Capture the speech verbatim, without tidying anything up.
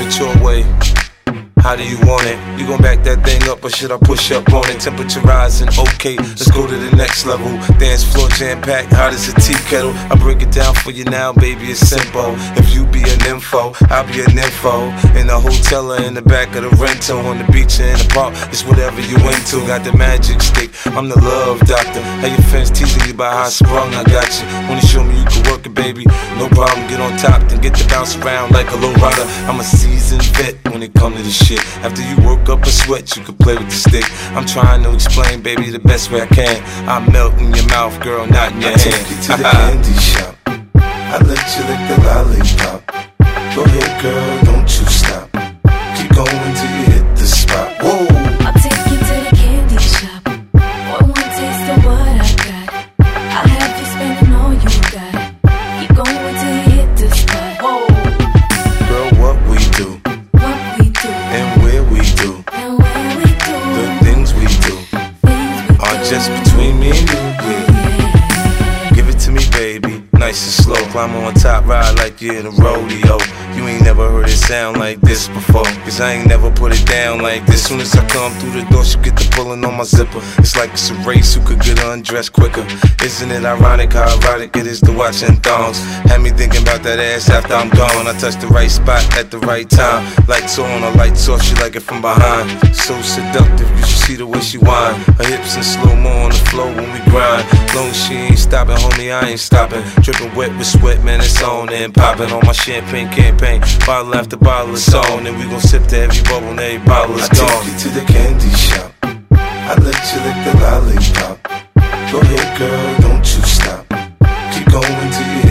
it your way. How do you want it? You gon' back that thing up or should I push up on it? Temperature rising, okay, let's go to the next level. Dance floor jam-packed, hot as a tea kettle. I break it down for you now, baby, it's simple. If you be an info, I'll be an info. In the hotel or in the back of the rental, on the beach or in the park, it's whatever you into. Got the magic stick, I'm the love doctor. How your fans teasing you about how I sprung, I got you. Wanna show me you can work it, baby? No problem, get on top, then get to bounce around like a low rider. I'm a seasoned vet when it comes to this shit. After you work up a sweat, you can play with the stick. I'm trying to explain, baby, the best way I can. I melt in your mouth, girl, not in your I hand. take you to the candy shop. I let you lick the lollipop. Go ahead, girl, don't you stop. Keep going till you hit the spot. Whoa. I'll take you to the candy shop. One more taste of what I got. I'll have you spending all you got. Keep going till you hit the spot. Whoa. Girl, what we do, What we do, and where we do, and where we do, the things we do things we are do. just between me and you, yeah. Give it to me, baby, nice and slow. Climb on top, ride like you're in a rodeo. You ain't never heard it sound like this before, cause I ain't never put it down like this. Soon as I come through the door, she get the pulling on my zipper. It's like it's a race, who could get undressed quicker. Isn't it ironic how erotic it is to watch in thongs? Had me thinking about that ass after I'm gone. I touch the right spot at the right time. Lights on or lights off, she like it from behind. So seductive, you should see the way she whine. Her hips in slow-mo on the floor when we grind. Long as she ain't stopping, homie, I ain't stopping. Dripping wet with sweat, man, it's on and popping on my champagne campaign. Bottle after bottle is on, and we gon' sip to every bubble and every bottle is I gone. take you to the candy shop. I let you lick the lollipop. Go ahead, girl, don't you stop. Keep going till you